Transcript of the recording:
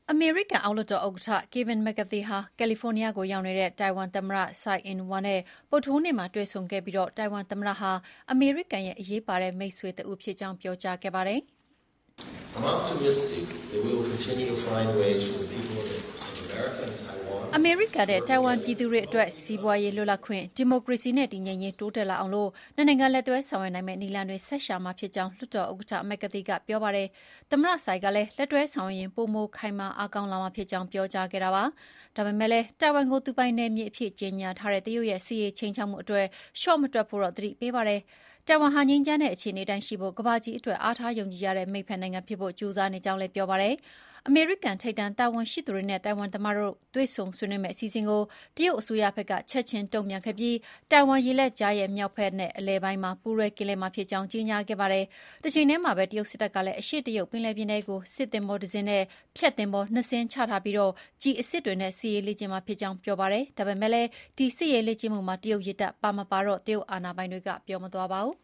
အမေရိကန်အောက်လွှတ်တော်ဥက္ကဋ္ဌ Kevin McCarthy ဟာကယ်လီဖိုးနီးယားကိုရောက်နေတဲ့တိုင်ဝမ်သမ္မတ Tsai Ing-wen နဲ့ဗုဒ္ဓဟူးနေ့မှာတွေ့ဆုံခဲ့ပြီးတိုင်ဝမ်သမ္မတဟာအမေရိကန်ရဲ့အရေးပါတဲ့မိတ်ဆွေတဦးဖြစ်ကြောင်းပြောကြားခဲ့ပါတယ်။ I'm optimistic that we will continue to find ways for the people of America and Taiwan အမေရိကန်နဲ့တိုင်ဝမ်ပြည်သူတွေအတွက်စီးပွားရေးလွတ်လပ်ခွင့်ဒီမိုကရေစီနဲ့တည်ငြိမ်ရေးတိုးတက်လာအောင်နှစ်နိုင်ငံလက်တွဲဆောင်ရွက်နိုင်မယ့်နည်းလမ်းတွေဆက်ရှာမှာဖြစ်ကြောင်းလွှတ်တော်ဥက္ကဋ္ဌ McCarthy ကပြောပါတယ်။သမ္မတ Tsai ကလည်းလက်တွဲဆောင်ရွက်ရင်ပိုမိုခိုင်မာအားကောင်းလာမှာဖြစ်ကြောင်းပြောကြားခဲ့တာပါ။ဒါပေမဲ့လည်းတိုင်ဝမ်ကိုသူပိုင်နယ်မြေအဖြစ်ကြေညာထားတဲ့တရုတ်ရဲ့စစ်ရေးခြိမ်းခြောက်မှုအတွက်လျှော့မတွက်ဖို့တော့သတိပေးပါတယ်။တိုင်ဝမ်ဟာငြိမ်းချမ်းတဲ့အခြေအနေတိုင်းရှိဖို့ကမ္ဘာကြီးအတွက်အားထားယုံကြည်ရတဲ့မိတ်ဖက်နိုင်ငံဖြစ်ဖို့ကြိုးစားနေကြောင်းလည်းပြောပါတယ်။အမေရိကန်ထိပ်တန်းတာဝန်ရှိသူတွေနဲ့တိုင်ဝမ်သမ္မတတို့တွေ့ဆုံဆွေးနွေးမယ့်အစီအစဉ်ကိုတရုတ်အစိုးရဘက်ကချက်ချင်းတုံ့ပြန်ခဲ့ပြီးတိုင်ဝမ်ရေလက်ကြားရဲ့မြောက်ဘက်နဲ့အလယ်ပိုင်းမှာပူးတွဲကင်းလှည့်မှာဖြစ်ကြောင်းကြေညာခဲ့ပါတယ်။တချိန်တည်းမှာပဲတရုတ်စစ်တပ်ကလည်းအရှေ့တရုတ်ပင်လယ်ပြင်ထဲကိုစစ်သင်္ဘောတစ်စင်းနဲ့ဖျက်သင်္ဘော2စင်းချထားပြီးကျည်အစစ်တွေနဲ့စစ်ရေးလေ့ကျင့်မှာဖြစ်ကြောင်းပြောပါတယ်။ဒါပေမဲ့လည်းဒီစစ်ရေးလေ့ကျင့်မှုမှာတရုတ်ရေတပ်ပါမပါတော့တရုတ်အာဏာပိုင်တွေကပြောမသွားပါဘူး။